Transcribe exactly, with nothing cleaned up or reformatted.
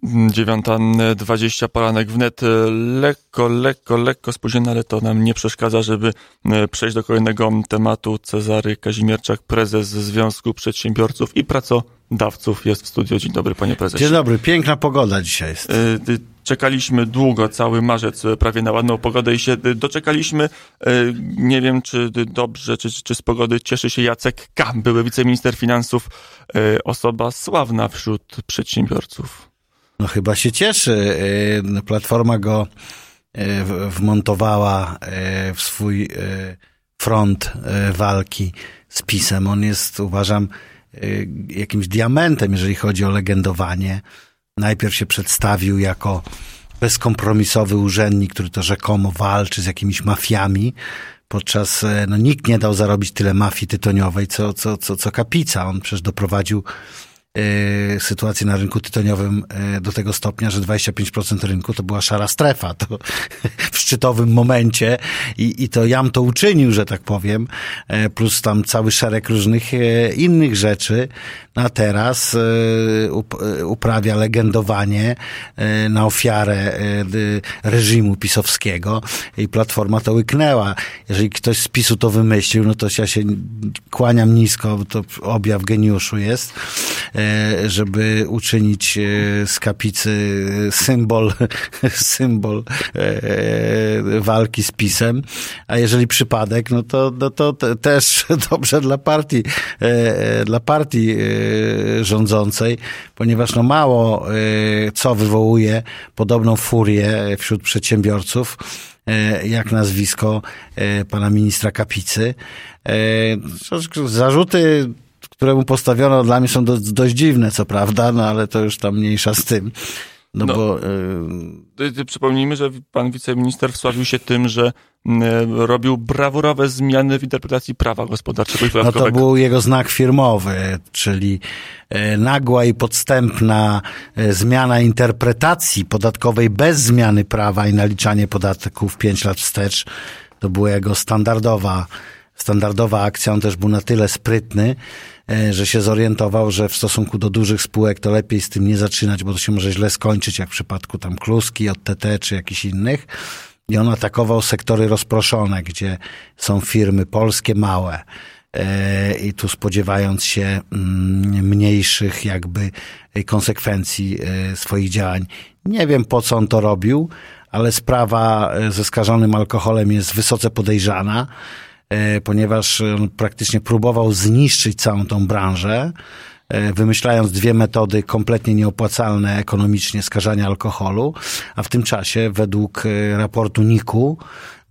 dziewiąta dwadzieścia, poranek wnet. Lekko, lekko, lekko spóźnione, ale to nam nie przeszkadza, żeby przejść do kolejnego tematu. Cezary Kazimierczak, prezes Związku Przedsiębiorców i Pracodawców, jest w studiu. Dzień dobry, panie prezesie. Dzień dobry, piękna pogoda dzisiaj jest. Czekaliśmy długo, cały marzec prawie na ładną pogodę i się doczekaliśmy. Nie wiem, czy dobrze, czy, czy z pogody cieszy się Jacek K., były wiceminister finansów, osoba sławna wśród przedsiębiorców. No chyba się cieszy. Platforma go wmontowała w swój front walki z PiS-em. On jest, uważam, jakimś diamentem, jeżeli chodzi o legendowanie. Najpierw się przedstawił jako bezkompromisowy urzędnik, który to rzekomo walczy z jakimiś mafiami, podczas, no nikt nie dał zarobić tyle mafii tytoniowej, co, co, co, co Kapica. On przecież doprowadził y, sytuację na rynku tytoniowym y, do tego stopnia, że dwadzieścia pięć procent rynku to była szara strefa. To w szczytowym momencie i, i to jam to uczynił, że tak powiem, y, plus tam cały szereg różnych y, innych rzeczy. A teraz y, up, y, uprawia legendowanie y, na ofiarę y, reżimu pisowskiego i Platforma to łyknęła. Jeżeli ktoś z PiSu to wymyślił, no to ja się kłaniam nisko, to objaw geniuszu jest, y, żeby uczynić y, z Kapicy symbol, symbol y, walki z PiSem, a jeżeli przypadek, no to, no to te, też dobrze dla partii, y, dla partii y, rządzącej, ponieważ no mało y, co wywołuje podobną furię wśród przedsiębiorców, y, jak nazwisko y, pana ministra Kapicy. Y, zarzuty, które mu postawiono, dla mnie są do, dość dziwne, co prawda, no ale to już tam mniejsza z tym. No, no bo... Y... Przypomnijmy, że pan wiceminister wsławił się tym, że robił brawurowe zmiany w interpretacji prawa gospodarczego i podatkowego. No to był jego znak firmowy, czyli nagła i podstępna zmiana interpretacji podatkowej bez zmiany prawa i naliczanie podatków pięć lat wstecz. To była jego standardowa, standardowa akcja. On też był na tyle sprytny, że się zorientował, że w stosunku do dużych spółek to lepiej z tym nie zaczynać, bo to się może źle skończyć, jak w przypadku tam Kluski, J T T czy jakichś innych. I on atakował sektory rozproszone, gdzie są firmy polskie małe. I tu spodziewając się mniejszych jakby konsekwencji swoich działań. Nie wiem, po co on to robił, ale sprawa ze skażonym alkoholem jest wysoce podejrzana, ponieważ on praktycznie próbował zniszczyć całą tą branżę, wymyślając dwie metody kompletnie nieopłacalne ekonomicznie skażania alkoholu, a w tym czasie według raportu N I K U